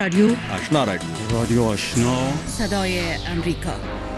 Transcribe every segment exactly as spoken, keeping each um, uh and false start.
رادیو آشنا رادیو رادیو آشنا صدای امریکا.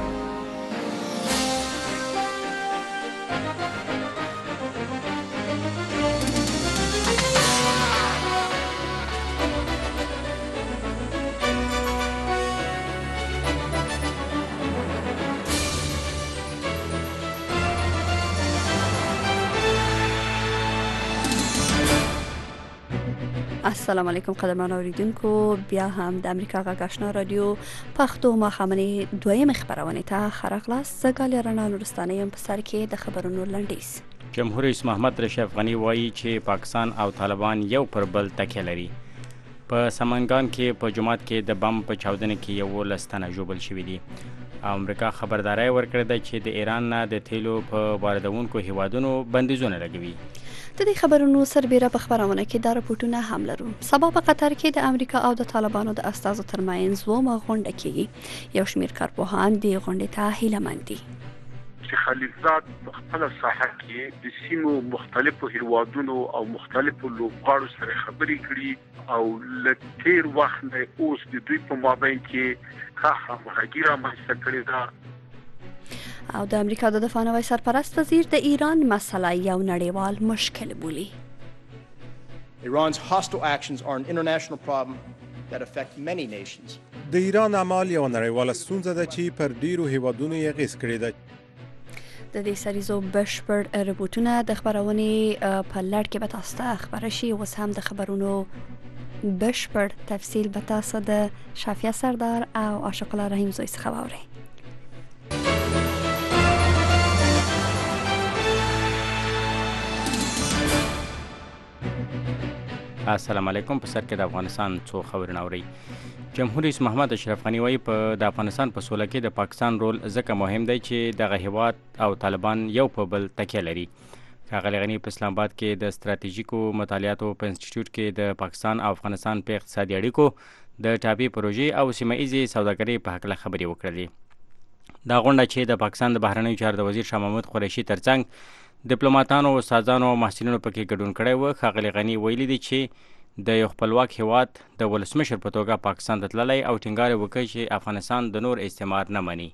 السلام علیکم قدرمن اوریدونکو، بیا هم د امریکا غږ آشنا رادیو پښتو ماښامنۍ دویم خبرونه ته خراغلاس زګال رڼا نورستانه يم په سر کې د خبرونو لنډیز. جمهور رئیس محمد راشد افغاني وایي چې پاکستان او طالبان یو پر بل تکیه لري. په سمنګان کې په جمعات کې د بم په چاودنه کې یو لستانه جوړل شوې دي. امریکا خبرداري ورکړه ده چې د ایران نه د تیلو په واردونکو هیوادونو بندیزونه لګوي. د دې خبرونو سربېره په خبرونه کې دا راپورټونه هم لرو. سبا په قطر کې د امریکا او د طالبانو د استازو ترمنځ ومه غونډه کېږي. یو شمېر کارپوهان دې غونډې ته هیله دي. خلیلزاد په خپل ساحه کې د سیمو مختلفو هیوادونو او مختلفو لوبغاړو سره خبرې کړي او لتیر وخت نه اوس د دوی په مابین کې ښه همغږي رامنځته کړې ده. او د امریکا د دفاع نوی سرپرست وزیر د ایران مسله یو نړیوال مشکل بولي. Iran's hostile actions are an international problem that affect many nations. د ایران اعمال یو نړیواله ستونزه ده چې پر ډیرو هیوادونو یې اغیز کړې ده. د دې سریزو بشپړ رپورټونه د خبرونې په لړ کې به تاسو ته خبره شي. اوس هم د خبرونو بشپړ تفصیل به تاسو د شافیه سردار او عاشق الله رحیم زوی څخه واورئ. السلام علیکم. په سر کې د افغانستان څو خبرونه اورئ. جمهور رئیس محمد اشرف غني وایي په د افغانستان په سوله کې د پاکستان رول ځکه مهم دی چې دغه هیواد او طالبان یو په بل تکیه لري. ښاغلی غني په اسلام آباد کې د ستراتیژیکو مطالعاتو په انسټیټیوټ کې د پاکستان او افغانستان په اقتصادي اړیکو د ټاپي پروژې او سیمه ایزې سوداګرۍ په هکله خبرې وکړلې. دا غونډه چې د پاکستان د بهرنیو چارو د وزیر شاه محمود قریشي ترڅنګ ډیپلوماټانو، استادانو او محصلینو پکې ګډون کړی و. ښاغلی غني ویلي دي چې د یو خپلواک هیواد د ولسمشر په توګه پاکستان ته تللی او ټینګار وکړي چې افغانستان د نور استعمار نه مني.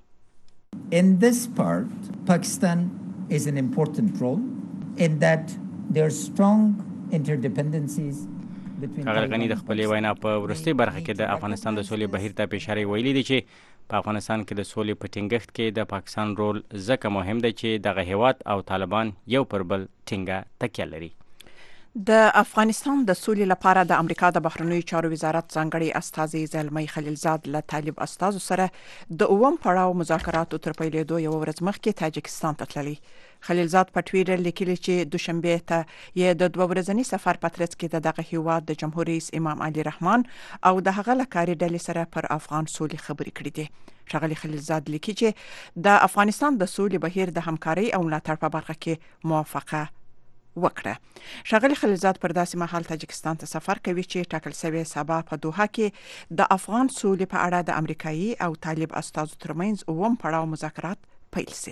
In this part, Pakistan is an important role in that there are strong interdependencies between. ښاغلی غني د خپلې وینا په وروستۍ برخه کې د افغانستان د سولې بهیر ته په اشاره ویلي دي چې په افغانستان کې د سولې په ټینګښت کې د پاکستان رول ځکه مهم دی چې دغه هیواد او طالبان یو پر بل ټینګه تکیه لري. د افغانستان د سولې لپاره د امریکا د بهرنیو چارو وزارت ځانګړي استازي زلمی خلیلزاد له طالب استازو سره د اووم پړاو مذاکراتو تر پیلېدو یو ورځ مخکې تاجکستان ته تللی. خلیلزاد په ټویټر لیکلي چې دوشنبه ته یې د دوه ورځني سفر په ترڅ کې د دغه هیواد د جمهور رئیس امام علي رحمان او د هغه لکاري ډلې سره پر افغان سولې خبرې کړې دي. ښاغلی خلیلزاد لیکي چې د افغانستان د سولې بهیر د همکارۍ او ملاتړ په برخه کې موافقه وکړه. ښاغلی خلیلزاد پر داسې مهال تاجکستان ته سفر کوي چې ټاکل شوی سبا په دوحه کې د افغان سولې په اړه د امریکایي او طالب استازو ترمنځ اووم پړاو مذاکرات پیل شي.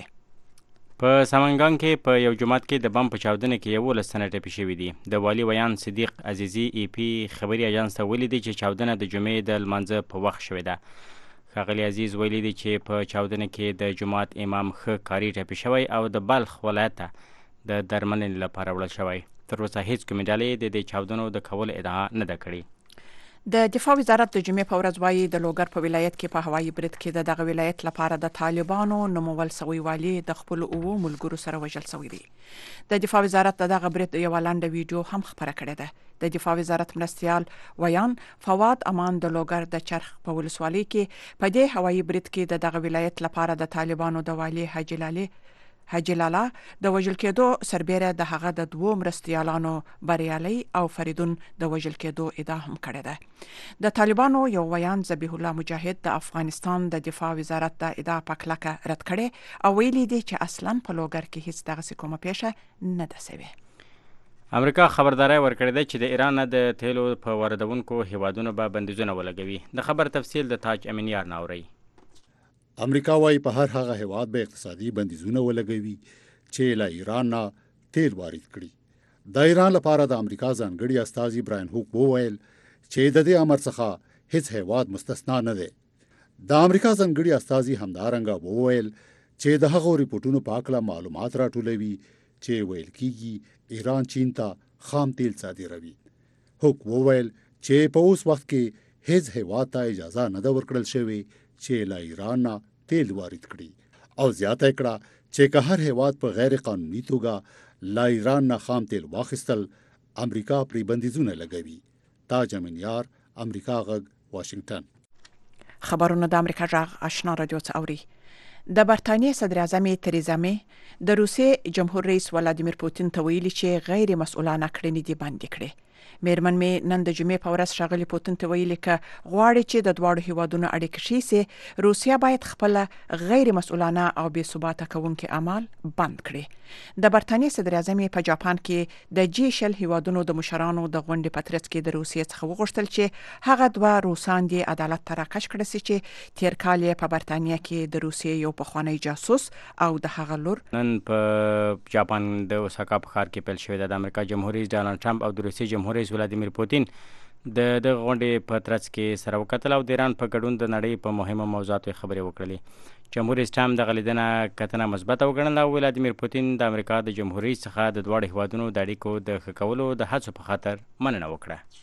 په سمنګان کې په یو جماعت کې د بم په چاودنه کې یو لستنه ټپي شوي دي. د والي ویان صدیق عزیزي ای پی خبري اژانس ته ویلي دي چې چاودنه د جمعې د لمانځه په وخت شوې ده. ښاغلی عزیز ویلي دي چې په چاودنه کې د جماعت امام ښه کاري ټپي شوی او د بلخ ولایت ته د درملنې لپاره وړل شوی. تر اوسه هیڅ کومې ډلې د دې چاودنو د کولو ادعا نه ده کړې. د دفاع وزارت د جمعې په ورځ وایي د لوګر په ولایت کې په هوایي برید کې د دغه ولایت لپاره د طالبانو نومول شوی والي د خپل اوو ملګرو سره وژل شوی دی. د دفاع وزارت د دغه برید یو لنډه ویډیو هم خبره کړې ده. د دفاع وزارت مرستیال ویان فواد امان د لوګر د چرخ په ولسوالۍ کې په دې هوایي برید کې د دغه ولایت لپاره د طالبانو د والي حاجی لاله حاجی لاله د وژل کېدو سربېره د هغه د دوو مرستیالانو بریالي او فریدون د وژل کېدو ادعا هم کړې ده. د طالبانو یو ویان ذبیح الله مجاهد د افغانستان د دفاع وزارت د ادعا په کلکه رد کړې او ویلي دي چې اصلا په لوګر کې هیڅ دغسې کومه پیښه نه ده شوې. امریکا خبرداري ورکړې ده چې د ایران نه د تیلو په واردونکو هیوادونو به بندیزونه ولګوي. د خبر تفصیل د تاج امینیار نه اورئ. امریکا وايي په هر هغه هیواد به اقتصادي بندیزونه ولګوي چې له ایران نه تیل وارد کړي. د ایران لپاره د امریکا ځانګړي استازي براین هوک وویل چې د دې امر څخه هیڅ هیواد مستثنا نه دی. د امریکا ځانګړي استازي همدارنګه وویل چې د هغو ریپورتونو په اړه معلومات راټولوي چې ویل کېږي ایران چین ته خام تیل صادروي. هوک وویل چې په اوس وخت کې هیڅ هیواد ته اجازه نه ده ورکړل شوې چې له ایران نه تیل وارد کړي او زیاته کړه چې که هر هیواد په غیر قانوني توګه له ایران نه خام تیل واخیستل امریکا پرې بندیزونه لګوي. تاج امین یار، امریکا غږ، واشنگټن. خبرونه د امریکا غږ آشنا رادیو څخه اوري. د برتانیې صدر اعظم تریزا می د روسیې جمهور رئیس ولادیمیر پوتین ته ویلي چې غیر مسؤلانه کړنې دي باندې کړي. میرمن می نن د جمعې په ورځ ښاغلي پوتین ته ویلي ک غواړي چې د دواړو هیوادونو اړیکې ښې سي، روسیا باید خپل غیر مسؤلانه او بې ثباته کوونکي اعمال بند کړي. د برتانیې صدر اعظم په جاپان کې د جی شل هیوادونو د مشرانو د غونډې په ترڅ کې د روسیې څخه وغوښتل چې هغه دوه روسان دي عدالت ته راکش کړي سي چې تیر کال یې په برتانیې کې د روسیې یو پخوانی جاسوس او د هغه لور نن په جاپان د اوساکا په ښار کې پیل شوې ده. د امریکا جمهور رئیس ډانلډ ټرمپ او د روسیې جمهور رئیس ولادیمیر پوتین د د غونډې په ترڅ کې سره وکتل او د ایران په ګډون د نړۍ په مهمه موضوعاتو خبرې وکړلې. جمهور رئیس ټرمپ د غلیدنه کتنه مثبته وګڼله او ولادیمیر پوتین د امریکا د جمهور رئیس څخه د دواړو هیوادونو د اړیکو د ښه کولو د هڅو په خاطر مننه وکړه.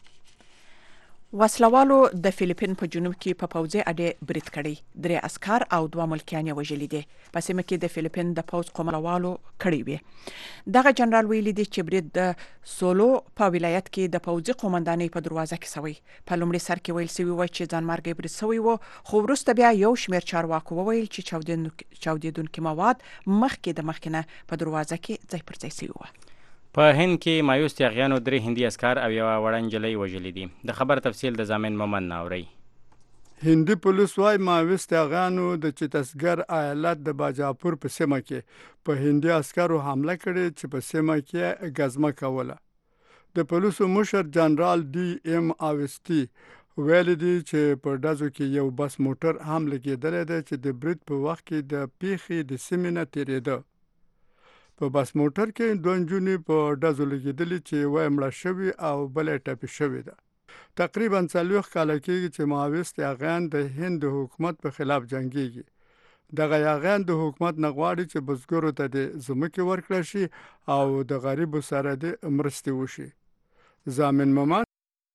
وسلوالو د فلیپین په جنوب کې په پوځي اډې برید کړی، درې عسکر او دوه ملکیان یې وژلي دي. په سیمه کې د فلیپین د پوځ قومندانانو کړی وي. دغه جنرال ویلي دی چې برید د سولو په ولایت کې د پوځي قومندانۍ په دروازه کې سوی. په لومړي سر کې ویل سوی و چې ځانمرګي برید سوی و، خو وروسته بیا یو شمېر چارواکو وویل چې چاودېدونکي مواد مخکې د مخکنه په دروازه کې ځای پر ځای سوي و. په هند کې مایوس یاغیانو درې هندي اسکر او یوه وړه نجلۍ وژلي دي. د خبر تفصیل د زامن مومن ناوري. هندي پولیس وايي مایوس یاغیانو د چتسګر ایالت د باجاپور په سیمه کې په هندي عسکرو حمله کړې چې په سیمه کې غزمه کوله. د پولیسو مشر جنرال ډي ایم اوستي ویل دي چې په ډزو کې یو بس موټر هم لګېدلی دی چې د برید په وخت کې د پیښې د سیمې نه تېرېده. په بس موټر کې دوه نجونې په ډزو لګېدلې چې یوه یې مړه شوې او بله یې ټپي شوې ده. تقریبا څلوېښت کاله کېږي چې ماویس یاغیان د هند د حکومت په خلاف جنګېږي. دغه یاغیان د حکومت نه غواړي چې بزګرو ته د ځمکې ورکړل شي او د غریبو سره د مرستې وشي. زامن مومن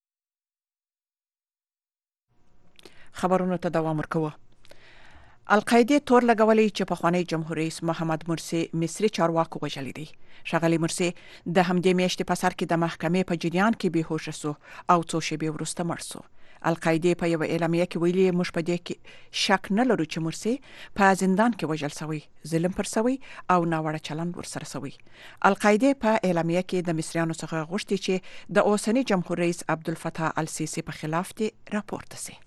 خبرونو ته دوام ورکوه. القاعده تور لګولې چې پخوانی جمهور رئیس محمد مرسی مصری چارواکو وژلي دي. ښاغلي مرسی د همدې میاشتې په سر کې د محکمې په جریان کې بېهوشه سو او څو شېبې وروسته مړ سو. القاعده په یو اعلامیه کې ویلي موږ په دې کې شک نه لرو چې مرسی په زندان کې وژل شوی، ظلم پر شوی او ناوړه چلند ورسره شوی. القاعده په اعلامیه کې د مصریانو څخه غوښتي چې د اوسنی جمهور رئیس عبدالفتاح السیسی په خلاف دي راپورته شي.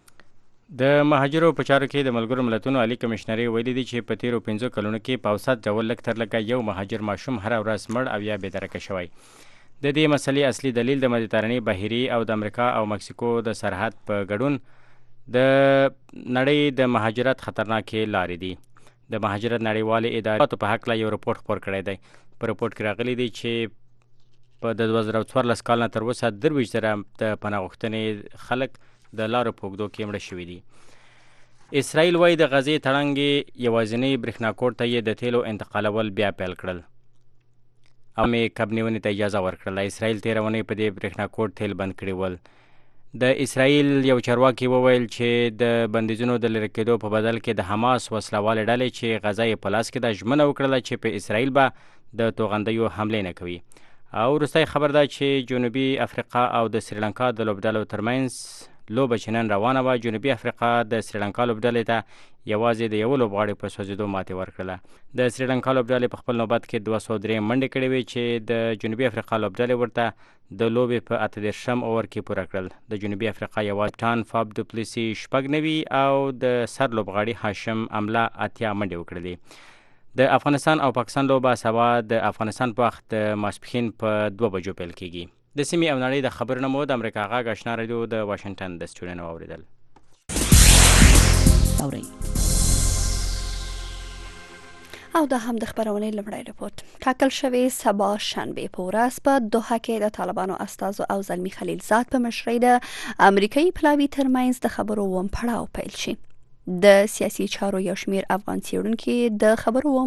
د مهاجرو په چارو کې د ملګرو ملتونو عالی کمشنري ویلي دي چې په تیرو پنځو کلونو کې په اوسط ډول لږ تر لږه یو مهاجر ماشوم هره ورځ مړ او یا بېدرکه شوی. د دې مسلې اصلي دلیل د مدیترانې بحیري او د امریکا او مکسیکو د سرحد په ګډون د نړۍ د مهاجرت خطرناکې لارې دي. د مهاجرت نړیوالې ادارې په هکله یو رپورټ خپور کړی دی. په رپورټ کې راغلی دی چې په د دوه زره څوارلس کال نه تر اوسه درویشت زره د پناه غوښتنې خلک د لارو په اوږدو کې مړه شوي دي. اسرائیل وایي د غزې تړنګې یوازینۍ برېښناکور ته یې د تیلو انتقالول بیا پیل کړل او مې کب نیونې ته اجازه ورکړله. اسرائیل تېره اونۍ په دې برېښناکور تیل بند کړي ول. د اسرائیل یو چارواکي وویل چې د بندیزونو د لرې کېدو په بدل کې د حماس وسلوالې ډلې چې غزه یې په لاس کې ده ژمنه وکړله چې په اسرائیل به د توغندیو حملې نه کوي. او وروستی خبر ده چې جنوبي افریقا او د سریلانکا د لوبډلو ترمنځ لوبه چې نن روانه وه. جنوبي افریقا د سریلانکا لوبډلې ته یوازې د یو لوبغاړي په سوځېدو ماتې ورکړله. د سریلانکا لوبډلې په خپل نوبت کې دوه سوه درې منډې کړې وې چې د جنوبي افریقا لوبډلې ورته د لوبې په اته دېرشم اوور کې پوره کړل. د جنوبي افریقا یوازې کپټان فاب دوپلیسي شپږ نوي او د سر لوبغاړي هاشم املا اتیا منډې وکړلې. د افغانستان او پاکستان لوبه سبا د افغانستان په وخت د ماسپښین په دوه بجو پیل کېږي. د سیمې او نړۍ د خبرونو مو د امریکا غږ آشنا رادیو د واشنګټن د سټوډیو نه واورېدل. او دا هم د خبرونې لمړی رپورت. ټاکل شوی سبا شنبه په ورځ په دوحه کې د طالبانو استازو او زلمی خلیلزاد په مشرۍ د امریکایي پلاوي ترمنځ د خبرو وم پړاو پیل شي. د سیاسي چارو یو شمیر افغان څېړونکي د خبرو وم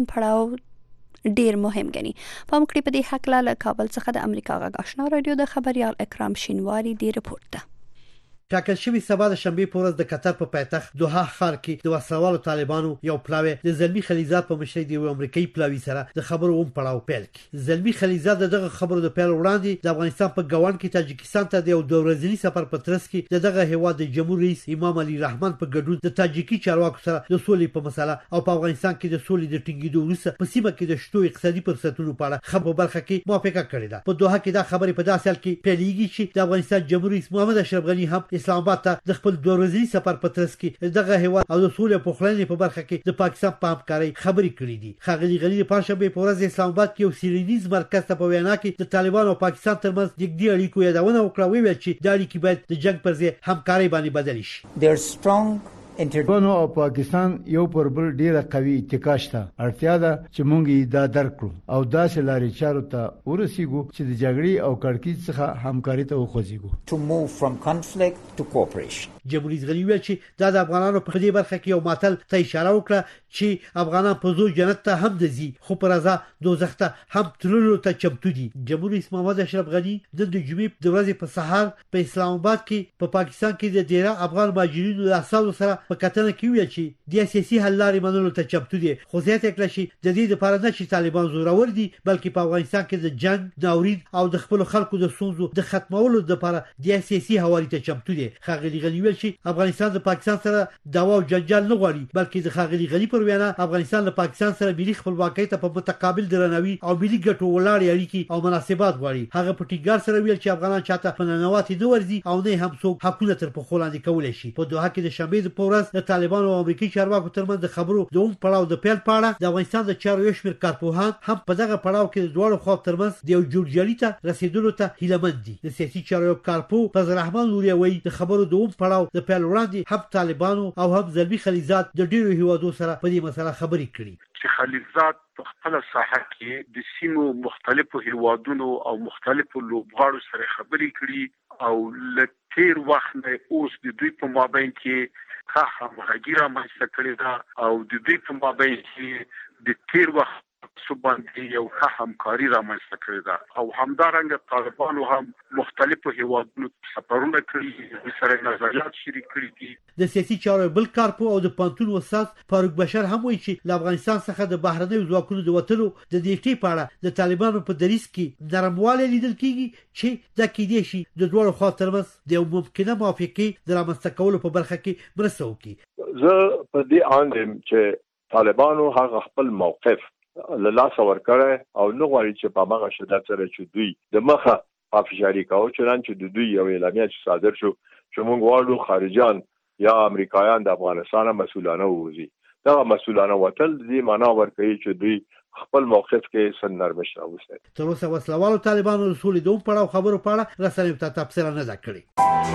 پړاو ډیر مهم ګڼي. په موږ په دې حق له کابل څخه د امریکا غږ آشنا رادیو د خبريال اکرام شینواری دی رپورت ده. ټاکل شوی سبا د شنبه په ورځ د قطر په پایتخت دوحه ښار کې د وسلوالو طالبانو یو پلاوی د زلمی خلیلزاد په مشرۍ د یو امریکایي پلاوي سره د خبرو وم پړاو پیل کړ. زلمی خلیلزاد دغه خبرو د پیل وړاندې د افغانستان په ګاونډ کې تاجکستان ته د یو دوه ورځني سفر په ترڅ کې دغه هیواد د جمهور رئیس امام علي رحمان په ګډون د تاجیکي چارواکو سره د سولې په مسله او په افغانستان کې د سولې د ټینګېدو وروسته په سیمه کې د شتو اقتصادي فرصتونو په اړه خبرو برخه کې موافقه کړې ده. په دوحه کې دا خبرې په داسې حال کې پیلېږي چې د افغانستان جمهور رئیس محمد اشرف غني هم اسلام آباد ته خپل دوه ورځني سفر په ترڅ کې دغه هیواد او د سولې په خلنې په برخه کې د پاکستان په همکارۍ خبرې کړې دي. ښاغلي غني د پنځشنبه په ورځ اسلام آباد کې یو سیلینیز مرکز ته په وینا کې د طالبانو او پاکستان ترمنځ نږدې اړیکو یادونه وکړه. ویل چې د اړیکې باید د جنگ پر ځای همکارۍ باندې بدل شي. They're strong انټربانو او پاکستان یو پر بل ډیره قوي اتکا شته. اړتیا ده چې موږ یې دا درک کړو او داسې لارې چارو ته ورسیږو چې د جګړې او کړکېچ څخه همکاري ته وخوځېږو. To move from conflict to cooperation. جمهور رئیس غني ویل چې دا د افغانانو په دې برخه کې یو ماتل ته اشاره وکړه چې افغانان په زور جنت ته هم ځي خو په رضا دوزخ ته هم تللو ته چمتو دي. جمهور رئیس محمد اشرف غني د جمعې د ورځې په سهار په اسلام آباد کې په پاکستان کې د ډیره افغان مهاجرینو د اساسو سره په کتنه کې ویل چې د سیاسي حل لارې منلو ته چمتو دي. خو زیاته کړه چې د دې لپاره نه چې طالبان زورور دي بلکې په افغانستان کې د جنگ ناورین او د خپل خلکو د ستونزو د ختمولو لپاره د سیاسي حوالې ته چمتو دي. ښاغلي غني ویل چې افغانستان د پاکستان سره دعوا او جنجال نه غواړي بلکې د ښاغلي غني پر وینا افغانستان له پاکستان سره ملي خپلواکۍ ته په متقابل درناوي او ملي ګټو ولاړې اړیکې او مناسبات غواړي. هغه په ټینګار سره ویل چې افغانان چاته په ننواتې نه ورځي او نه هم څوک حقونه تر پښو لاندې کولی شي. په دوحه کې د شنبې په ورځ د طالبانو او امریکایي چارواکو ترمنځ د خبرو د اوم پړاو د پیل په اړه د افغانستان د چارو یو شمېر کارپوهان هم په دغه پړاو کې د دواړو خواو ترمنځ د یو جوړجاړي ته رسیدلو ته هیلهمند دي. د سیاسي چارو کارپوه فضل رحمان نوري وایي د خبرو د اوم پړاو د پیل وړاندې هم طالبانو او هم زلمی خلیلزاد د ډیرو هیوادو سره په دې مسله خبرې کړي. چې خلیلزاد په خپل ساحه کې د سیمو مختلفو هیوادونو او مختلفو لوبغاړو سره خبرې کړي او له تیر وخت نه اوس د دوی په مابین کې ښه همغږي رامنځته کړې ده او د دوی په مابین کې د تیر وخت باندې یو ښه همکاري رامنځته کړې ده او همدارنګه طالبانو هم مختلفو هیوادونو سفرونه کړي سره نظریات شریک کړي دي. د سیاسي چارو بل کارپو او د پانتون استاد فاروق بشر هم وایي چې له افغانستان څخه د بهرنیو ځواکونو د وتلو د نیټې په اړه د طالبانو په دریځ کې نرموالی لیدل کېږي چې دا کېدای شي د دواړو خواو ترمنځ د یو ممکنه موافقې د رامنځته کولو په برخه کې مرسته وکړي. زه په دې اند یم چې طالبانو هغه خپل موقف له لاسه ورکړی او نه غواړي چې په هغه شدت سره چې دوی د مخه افشاري کوي چنانچه چې د دوی یو اعلامیه چې صادر شو چې موږ غواړو خارجيان یا امریکایان د افغانستان مسؤلانه ووځي. دا مسؤلانه وتل دې معنا ورکوي چې دوی خپل موقف کې سن نرمش راوستي. تر اوسه وسلوالو طالبانو رسول دوم پړاو خبرو پاړه رسنیو ته تفصیل نه ده کړې.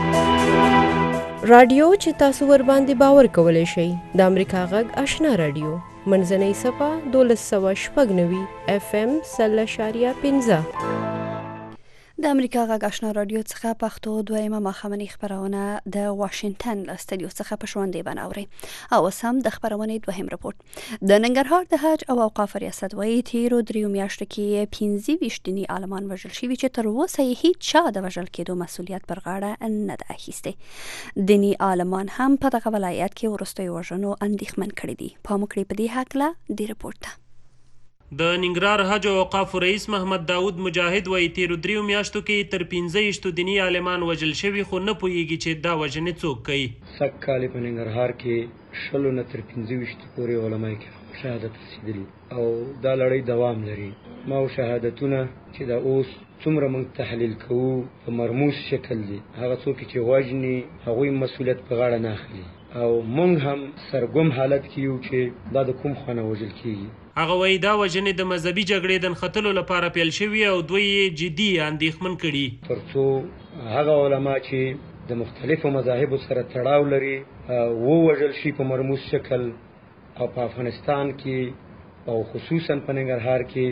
رادیو چې تاسو ور باندې باور کولای شئ د امریکا غږ آشنا رادیو منځنۍ صفه دولس سوه شپږ نوي اف ام سل اشاریه پنځه. د امریکا غږ آشنا رادیو څخه پښتو دویمه ماښامنۍ خبرونه د واشنگټن له استودیو څخه په ژوندۍ بڼه اورئ. او اوس هم د خبرونې دوهم رپورټ. د ننګرهار د حج او اوقاف ریاست وایي تیرو دریو میاشتو کې پنځه ویشت دیني عالمان وژل شوي چې تر اوسه یې هیڅ چا د وژل کېدو مسؤلیت پر غاړه نه ده اخیستی. دیني عالمان هم په دغه ولایت کې وروستیو وژنو اندېښمن کړي دي. پام وکړئ په دې هکله دې رپورټ ته. د ننګرهار حج او اوقاف رئیس محمد داود مجاهد وایي تیرو دریو میاشتو کې تر پنځه ویشتو دیني عالمان وژل شوي خو نه پوهیږي چې دا وژنې څوک کوي. سږ کال په ننګرهار کې شلو نه تر پنځه ویشتو پورې علما کرام شهادت رسېدلي او دا لړۍ دوام لري. ما شهادتونه چې دا اوس څومره موږ تحلیل کوو په مرموز شکل دي هغه څوک چې وژني هغوی مسؤلیت په غاړه نه اخلي او موږ هم سرګم حالت کې یو چې دا د کوم خوا نه وژل کېږي. هغه وایي دا وژنې د مذهبي جګړې د نښتلو لپاره پیل شوي او دوی یې جدي اندېښمن کړي تر څو هغه علما چې د مختلفو مذاهبو سره تړاو لري ووژل شي په مرموز شکل او په افغانستان کې او خصوصا په ننګرهار کې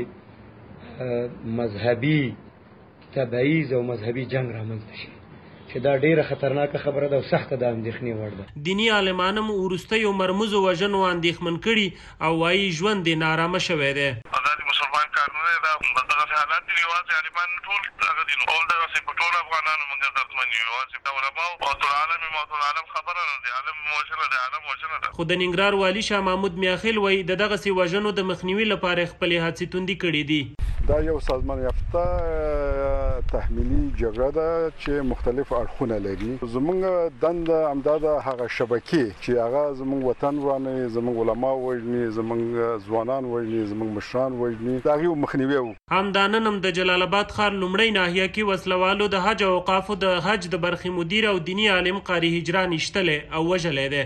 مذهبي تبعیض او مذهبي جنگ رامنځته شي چې دا ډیره خطرناکه خبره ده او سخته د اندېښنې وړ ده. دینی عالمانو وروستیو مرموزو وژنو اندېښمن کړي او وایي ژوند یې نارامه شوی دی. دا د مسلمان قانون دی، دا دغسې حالات دي، یوازې عالمان ټول هغه دي، ټول دغسې په ټولو افغانانو موږ دردمن یو، یوازې د علماو موتالعالم موتالعالم خبره نه دی، عالم وژنه دی، عالم وژنه ده. خو د ننګرهار والي شاه محمود میاخیل وایي د دغسې وژنو د مخنیوي لپاره خپلې هڅې توندې کړي دي. دا یو سازمان یافته تحمیلي جګړه ده چې مختلف اړخونه لري. زموږ دنده همدا ده هغه شبکې چې هغه زموږ وطن ورانوي، زموږ علما وژني، زموږ ځوانان وژني، زموږ مشران وژني، د هغې مخنیوی و. همدا نن هم د جلال آباد ښار لومړۍ ناحیه کې وسلوالو د حج او اوقافو د حج د برخې مدیر او دیني عالم قاري هجران ایشتلی او وژلی دی.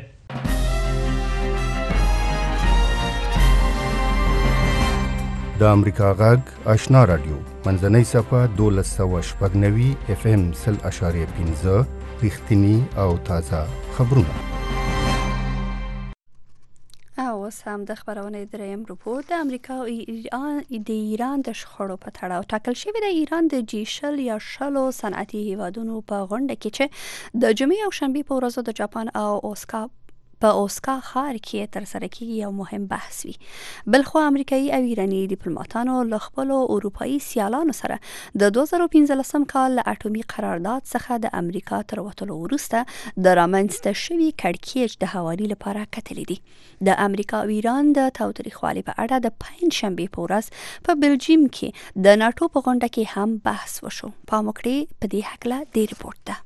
د امریکا غږ آشنا رادیو منځنۍ صفحه دولس سوه شپږ نوي اف ام سل اشاریه پنځه رښتیني او تازه خبرونه. او اوس هم د خبرونې دریم رپورټ د امریکا او ایران د ایران د شخړو په تړاو ټاکل شوی د ایران د جی شل یا شلو صنعتي هیوادونو په غونډه کې چې د جمعې او شنبې په ورځو د جاپان او اوساکا په اوساکا ښار کې ترسره کیږي یو مهم بحث وي. بلخو امریکایي او ایراني ډیپلوماټانو له خپلو اروپایي سیالانو سره د دوه زره پنځلسم کال له اټومي قرارداد څخه د امریکا تر وتلو وروسته د رامنځته شوي کړکېچ د هواري لپاره کتلې دي. د امریکا او ایران د تاوتریخوالي په اړه د پنځ شنبې په ورځ په بلجیم کې د ناټو په غونډه کې هم بحث وشو. پام وکړئ په دې هکله د رپورټ ده.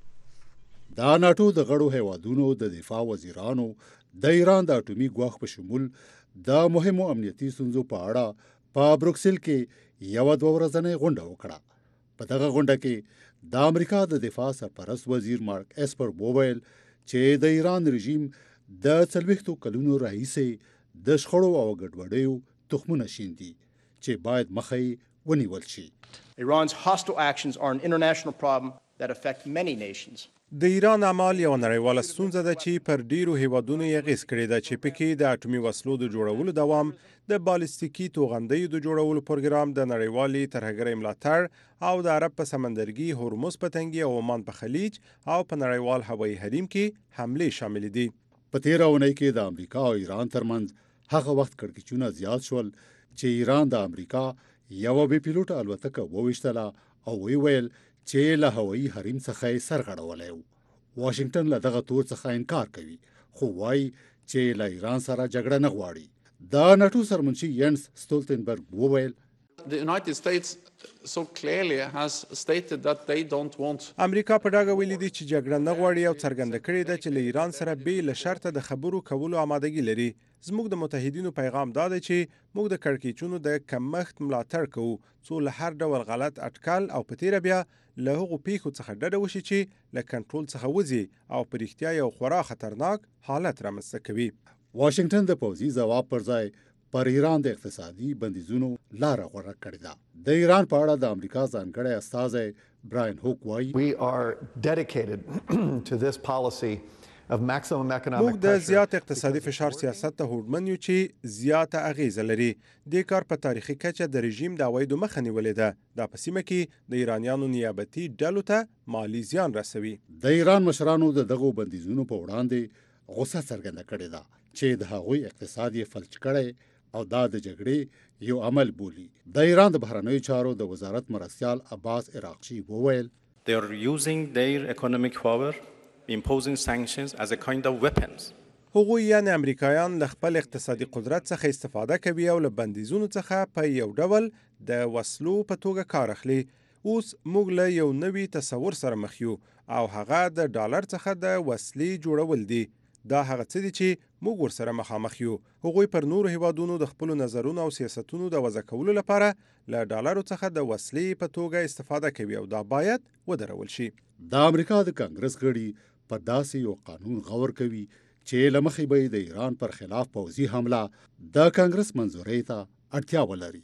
دا ناټو د غړو هیوادونو د دفاع وزیرانو د ایران د اټومي ګواښ په شمول د مهمو امنیتي ستونزو په اړه په بروکسل کې یوه دوه ورځنۍ غونډه وکړه. په دغه غونډه کې د امریکا د دفاع سرپرست وزیر مارک اسپر وویل چې د ایران رژیم د څلوېښتو کلونو راهیسې د شخړو او ګډوډیو تخمونه شیندي چې باید مخه یې ونیول شي. Iran's hostile actions are an international problem that affect many nations. د ایران اعمال یو نړیواله ستونزه ده چې پر ډیرو هیوادونو یې اغیز کړی ده، چې پکې د اټومي وسلو د جوړولو دوام، د بالستیکي توغندیو د جوړولو پروګرام، د نړیوالې ترهګرۍ ملاتړ او د عرب په سمندرګي، هورمز په تنګي او عمان په خلیج او په نړیوال هوایي حریم کې حملې شامل دي. په تیره اونۍ کې د امریکا او ایران ترمنځ هغه وخت کړکېچونه زیات شول چې ایران د امریکا یوه بې پیلوټه الوتکه وویشتله او ویل چې له هوایي حریم څخه یې سرغړولی و. واشنگټن له دغه تور څخه انکار کوي، خو وایي چې له ایران سره جګړه نه غواړي. د ناټو سرمنشي ینس ستولتنبرګ وویل The United States so clearly has stated that they don't want امریکا په ډاګه ویلي دي چې جګړه نه غواړي او څرګنده کړې ده چې له ایران سره بې له شرطه د خبرو کولو آمادګي لري. زموږ د متحدینو پیغام دا دی چې موږ د کړکېچونو د کمښت ملاتړ کوو څو له هر ډول غلط اټکل او په تیره بیا له هغو پیښو څخه ډډه وشي چې له کنټرول څخه وځي او په رښتیا یو خورا خطرناک حالت رامنځته کوي. واشنگټن د پوځي ځواب پر ځای پر ایران د اقتصادي بندیزونو لاره غوره کړې ده. د ایران په اړه د امریکا ځانګړی استازی براین هوک وایي We are dedicated to this policy of maximum economic موږ د زیات اقتصادي فشار سیاست ته هوډمن یو چې زیاته اغیزه لري. د کار په تاریخي کچه د رژیم د عوایدو مخه نیولې ده. دا په سیمه کې د ایرانیانو نیابتي ډلو ته مالی زیان رسوي. د ایران مشرانو د دغو بندیزونو په وړاندې غوسه څرګنده کړې ده چې د هغوی اقتصاد یې فلج کړی او دا د جګړې یو عمل بولي. د ایران د بهرنیو چارو د وزارت مرستیال عباس عراقچي وویل They are using their economic power, imposing sanctions as a kind of weapons. هغوی یعنی امریکایان له خپل اقتصادي قدرت څخه استفاده کوي او له بندیزونو څخه په یو ډول د وسلو په توګه کار اخلي. اوس موږ له یو نوي تصور سره مخ یو او هغه د ډالر څخه د وسلې جوړول دي. دا هغه څه دي چې موږ ورسره مخامخ یو. هغوی پر نورو هیوادونو د خپلو نظرونو او سیاستونو د وضع کولو لپاره له ډالرو څخه د وسلې په توګه استفاده کوي او دا باید ودرول شي. د امریکا د کانګرس غړي په داسې یو قانون غور کوي چې له مخې به د ایران پر خلاف پوځي حمله د کانګرس منظورۍ ته اړتیا ولري.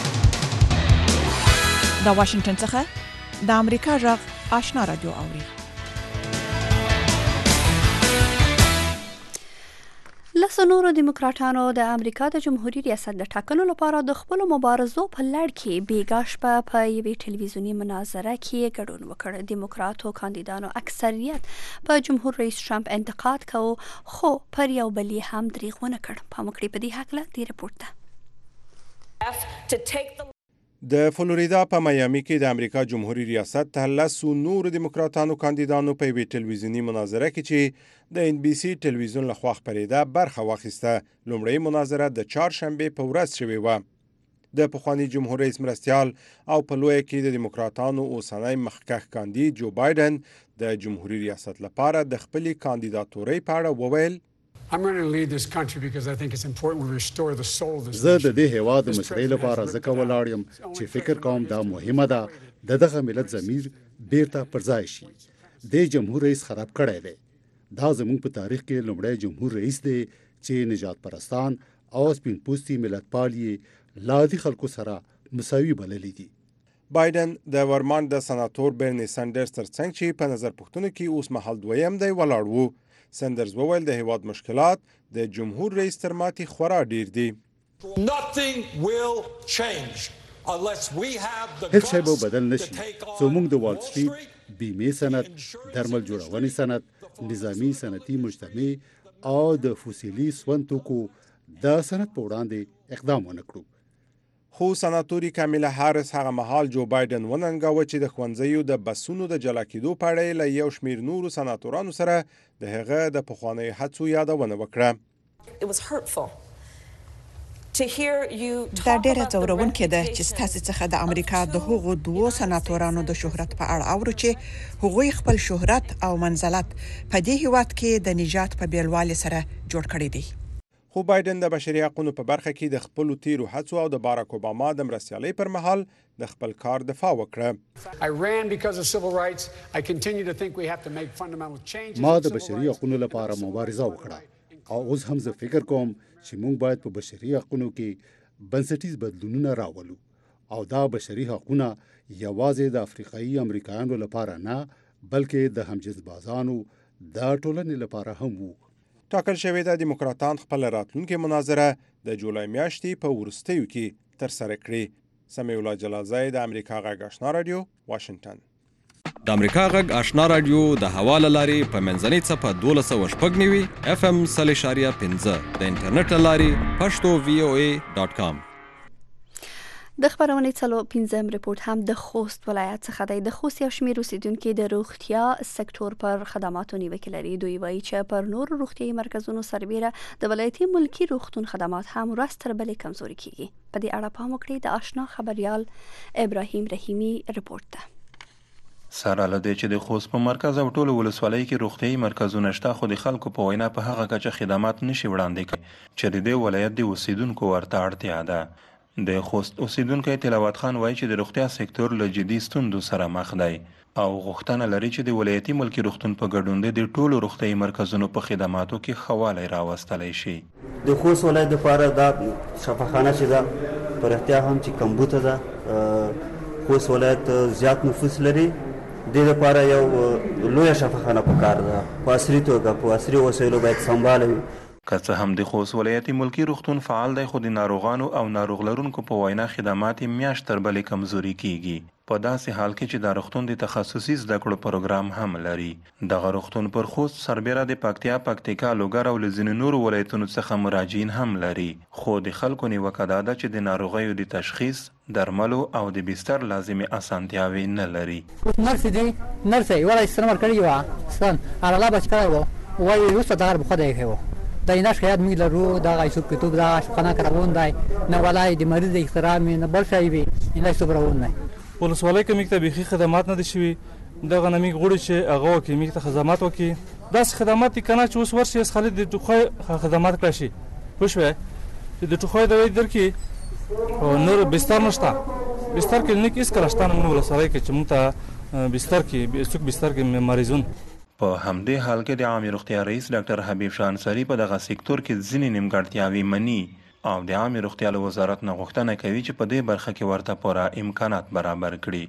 د واشنگټن څخه د امریکا غږ آشنا رادیو اوري. لسو څو نورو دیموکراتانو د امریکا د جمهوریت ریاست د ټاکنو لپاره د خپل مبارزو په لړ کې بیګا شپه په یوې ټلویزیونی مناظره کې ګډون وکړ. دیموکراتو کاندیدانو اکثریت په جمهور رئیس ټرمپ انتقاد کوي، خو پر یو بل هم دریغ ونه کړ. په مکړې په دې هکله دې رپورټ ده. د فلوریدا په میامي کې د امریکا جمهوریت ریاست ته لسو نور دیموکراتانو کاندیدانو په یوې ټلویزیونی مناظره کې چې د ان بي سي ټلویزیون لخوا خپرېده برخه واخیسته. لومړی مناظره د چهارشنبې په ورځ شوې وه. د پخواني جمهور رئیس مرستیال او په لویه کې د دیموکراتانو اوسنی مخکښ کاندید جو بایدن د جمهوریت ریاست لپاره د خپلې کاندیداتورۍ په اړه وویل: I'm going to lead this country because I think it's important we restore the soul of this زه د دې هیواد د مشرۍ لپاره ځکه ولاړ یم چې فکر کوم دا مهمه ده د دغه ملت ضمیر بیرته پر ځای شي. د جمهور رئیس خراب کړی دی. دا زموږ په تاریخ کې لومړی جمهور رئیس دی چې نجات پرستان او سپین پوستي ملتپال یې له عادي خلکو سره مساوي بللي دي. بایدن د ورمان د سناتور برني سندرز ترڅنګ چې په نظر پوښتنو کې اوس مهال دویم دی ولاړ وو. سندرز وویل د هیواد مشکلات د جمهور رئیس تر ماتې خورا ډیر دي. هیڅ شی به بدل نشي څو موږ د وال سټریټ بیمې صنعت، درمل جوړونې صنعت، نظامی صنعتي مجتمع او د فوسیلي سون توکو د صنعت په وړاندې اقدام ونه کړو. خو سناتوري کامیلا هارس هغه مهال جو بایدن وننګاوه چې د ښوونځیو د بسونو د جلا کېدو په اړه له یو شمېر نورو سناتورانو سره د هغه د پخوانیو هڅو یادونه وکړه. دا ډیره ځورونکې ده چې ستاسو څخه د امریکا د هغو دوو سناتورانو د شهرت په اړه اورو چې هغوی خپل شهرت او منزلت په دې هیواد کې د نجات په بیلوالي سره جوړ کړی دی. خو بایدن د بشري حقوقو په برخه کې د خپل تیرو هڅو او د باراک اوباما د مرستیالۍ پر مهال د خپل کار دفاع وکړه. ما د بشري حقوقو لپاره مبارزه وکړه او اوس هم زه فکر کوم چې موږ باید په بشري حقوقو کې بنسټیز بدلونونه راولو او دا بشري حقوقونه یوازې د افریقایي امریکایانو لپاره نه بلکې د همجنسبازانو د ټولنې لپاره هم وو. ټاکل شوې ده دیموکراتان خپل راتلونکې مناظره د جولای میاشتې په وروستیو کې ترسره کړي. سمیع الله جلالزی د امریکا غږ آشنا رادیو، واشنگټن. د امریکا غږ آشنا رادیو د حواله لارې په منځنۍ څپه دولس سوه شپږ نوي اف ام سل اشاریه پنځه د انټرنیټ لارې پښتو وی او ای ډاټ کام. د خبرونې څلو پنځم رپورټ هم د خوست ولایت څخه دی. د خوست یو شمېر اوسیدونکي د روغتیا سکتور پر خدماتو نیوکې لري. دوی وایي چې پر نورو روغتیایي مرکزونو سربیره د ولایتي ملکي روغتون خدمات هم ورځ تر بلې کمزوري کیږي. په دې اړه پام وکړئ. د آشنا خبریال ابراهیم رحیمي رپورټ ده. سره له دې چې د خوست په مرکز او ټولو ولسوالۍ کې روغتیایي مرکزونه شته، خو د خلکو په وینا په هغه کچه خدمات نشي وړاندې کوي چې د دې ولایت د اوسیدونکو ورته اړتیا ده. د خوست اوسیدونکی تلاوت خان وایي چې د روغتیا سکتور له جدي ستونزو سره مخ دی او غوښتنه لري چې د ولایتي ملکي روغتون په ګډون د ټولو روغتیایي مرکزونو په خدماتو کې ښه والی راوستلی شي. د خوست ولایت دپاره دا شفاخانه چې ده په رښتیا هم چې کمبوته ده. خوست ولایت زیات نفوس لري، دې دپاره یو لویه شفاخانه پکار ده، په عصري توګه په عصري وسایلو باید سمباله وي. که څه هم د خوست ولایتي ملکي روغتون فعال دی، خو د ناروغانو او ناروغ لرونکو په وینا خدمات یې میاشت تر بلې کمزوري کیږي. په داسې حال کې چې دا روغتون د تخصصي زده کړو پروګرام هم لري. دغه روغتون پر خوست سربیره د پکتیا، پکتیکا، لوګر او له ځینو نورو ولایتونو څخه مراجعین هم لري. خو د خلکو نیوکه دا ده چې د ناروغیو د تشخیص، درملو او د بستر لازمي اسانتیاوې نه لري. نرس دی نرس یې ولا استعمال کړی و سن علاوه بچ کړی و وایي روسه دغه بخو دی هو دا اینا شاید می لرو دا غیسو کتاب دا شخنا کراون دی نه ولای د مریض احترام نه بل شي وي اینا صبرون نه ولسوالۍ کې مکتبي خدمات نه دي شوي. دغه نمی غوړي چې هغه کې مکتب خدمات وکي داس خدمات کنه چې اوس ورشي خالد د ټوخه خدمات کړشي خوشوي چې د ټوخه د درکې او نور بستر نشته. بستر کلینیک اس کلاشتان موږ ولسوالۍ کې چې موږ بستر کې څوک بستر کې مریضون. په همدې حال کې د عامې روغتیا رئیس ډاکټر حبیب شاه انصاري په دغه سکتور کې ځینې نیمګړتیاوې مني او د عامې روغتیا له وزارت نه غوښتنه کوي چې په دې برخه کې ورته پوره امکانات برابر کړي.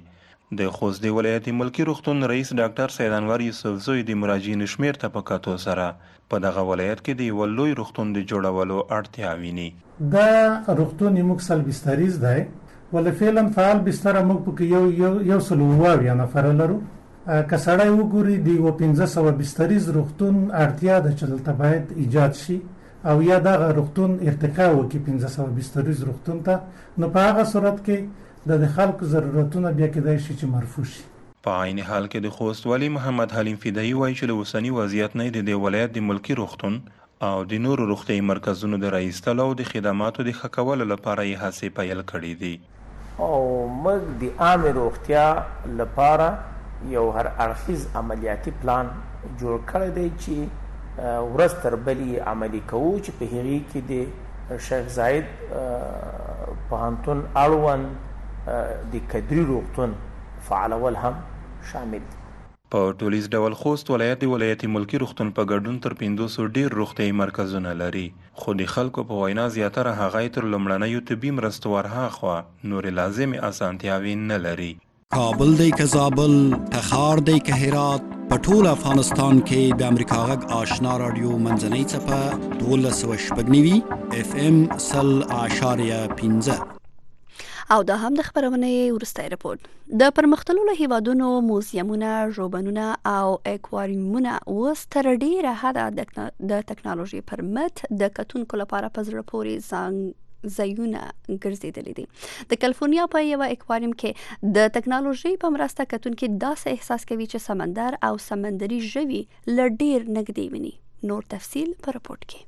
د خوست د ولایت ملکی روغتون رئیس ډاکټر سید انور یوسف زوی د مراجعینو شمیر ته په کتو سره په دغه ولایت کې د یو لوی روغتون د جوړولو اړتیا ویني. دا روغتون موږ سل بستریز دی ول فعلا فعال بستر موږ په یو یو یو سل واو نفر لرو. که سړی وګوري د یو پنځه سوه بستریز روغتون اړتیا ده چې دلته باید ایجاد شي او یا دغه روغتون ارتقا وکړي پنځه سوه بستریز روغتون ته، نو په هغه صورت کې د خلکو ضرورتونه بیا کېدای شي چې مرفوع شي. په عین حال کې د خوست والی محمد حلیم فدایي وایي چې له اوسني وضعیت نه د دې ولایت د ملکی روغتون او د نورو روغتیايي مرکزونو د راایستلو او د خدماتو د ښه کولو لپاره یې هڅې پیل کړي دي. او موږ د عامې روغتیا لپاره یو هر اړخیز عملیاتي پلان جوړ کړی دی چې ورځ تر بلې عملي کوو، چې په هغې کې د شیخ زاید پوهنتون اړوند د کدري روغتون فعالول هم شامل دي. په ټولیز ډول خوست ولایت د ولایت ملکی روغتون په ګډون تر پنځوسو ډیر روغتیايي مرکزونه لري، خو د خلکو په وینا زیاتره هغه تر لومړنیو طبي مرستو ورهاخوا نورې لازمې اسانتیاوې نه لري. کابل دی که زابل، تخار دی که هرات، په ټول افغانستان کې د امریکا غږ آشنا رادیو منځنۍ څپه دولس سوه شپږ نوي اف ام سل اعشاریه پنځه. او دا هم د خبرونې وروستی رپورټ. د پرمختللو هیوادونو موزیمونه، ژوبڼونه او اکواریومونه اوس تر ډیره حده د ټکنالوژي پر مټ د کتونکو لپاره په زړه پورې ځانګړي ځایونه ګرځېدلي دي. د کالیفورنیا په یوه اکواریوم کې د ټکنالوژي په مرسته کتونکي داسې احساس کوي چې سمندر او سمندري ژوي له ډیر نږدې ویني. نور تفصیل په رپورټ کې.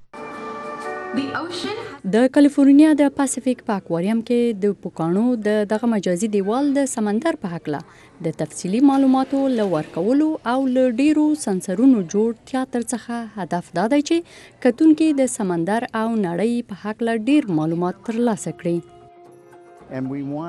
د کالیفورنیا د پاسفیک په اکواریوم کې د پوکانو د دغه مجازي دیوال د سمندر په هکله د تفصیلي معلوماتو له ورکولو او له ډیرو سنسرونو جوړ تیاتر څخه هدف دا دی چې کتونکي د سمندر او نړۍ په هکله ډیر معلومات ترلاسه کړي.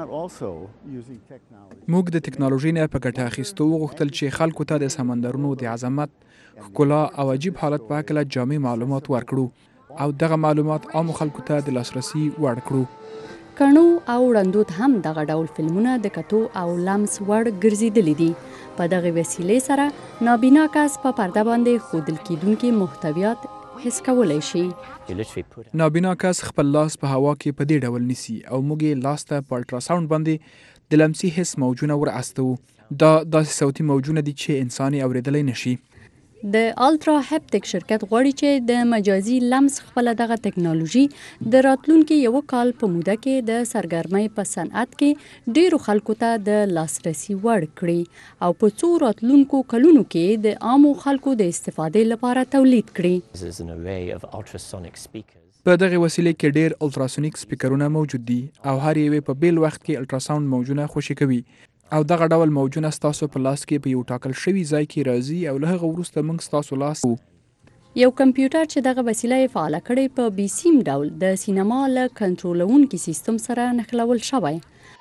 موږ د ټکنالوژي نه په ګټه اخیستو وغوښتل چې خلکو ته د سمندرونو د عظمت، ښکلا او عجیب حالت په هکله جامع معلومات ورکړو او دغه معلومات عام خلکو ته د لاسرسي وړ کړو. کڼو او ړندود هم دغه ډول فلمونه د کتو او لمس وړ ګرځېدلي دي. په دغه وسیلې سره نابینا کس په پرده باندې ښودل کیدونکي محتویات حس کولی شي. نابینا کس خپل لاس په هوا کې په دې ډول نیسي او موږ یې لاس ته په الټراساوند باندې د لمسي حس موجونه ور استو. دا داسې صوتي موجونه دي چې انساني اوریدلی نشي. د الټرا هپټیک شرکت غواړي چې د مجازي لمس خپل دغه ټکنالوژي د راتلونکي یو کال په موده کې د سرګرمۍ په صنعت کې ډیرو خلکو ته د لاسرسي وړ کړي او په څو راتلونکو کلونو کې د عامو خلکو د استفادې لپاره تولید کړي. په دغه وسیلې کې ډیر الټراسونیک سپیکرونه موجود دي او هر یو په بیل وخت کې الټراساوند موجونه خوشي کوي او دغه ډول موجونه ستاسو په لاس کې په یو ټاکل شوي ځای کې راځي او له هغه وروسته موږ ستاسو لاس یو کمپیوټر چې دغه وسیله یې فعاله کړې په بي سیم ډول د سینما له کنټرولونکي سیستم سره نښلول شوی.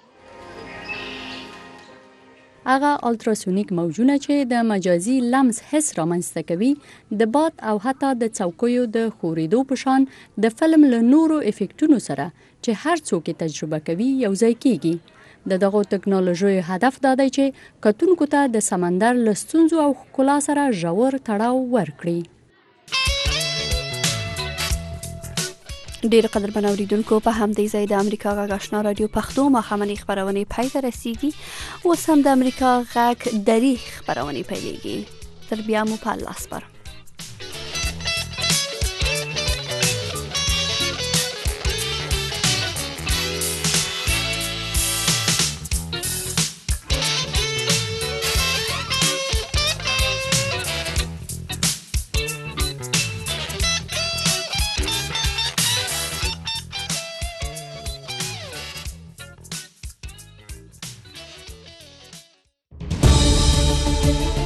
هغه الټراسونیک موجونه چې د مجازي لمس حس رامنځته کوي د باد او حتی د څوکیو د ښورېدو په شان د فلم له نورو افیکټونو سره چې هر څوک یې تجربه کوي یو ځای کیږي. د دغه ټکنالوژي هدف دا دی چې کتونکو ته د سمندر له ستونزو او ښکلا سره ژور تړاو ورکړي. ډیر قدرمن اوریدونکو، په همدې ځای د امریکا غږ آشنا رادیو پښتو ماښامنۍ خپرونې پای ته رسیږي. اوس هم د امریکا غږ دري خپرونې پیلېږي. تر بیا مو په الله سپارم. Thank you.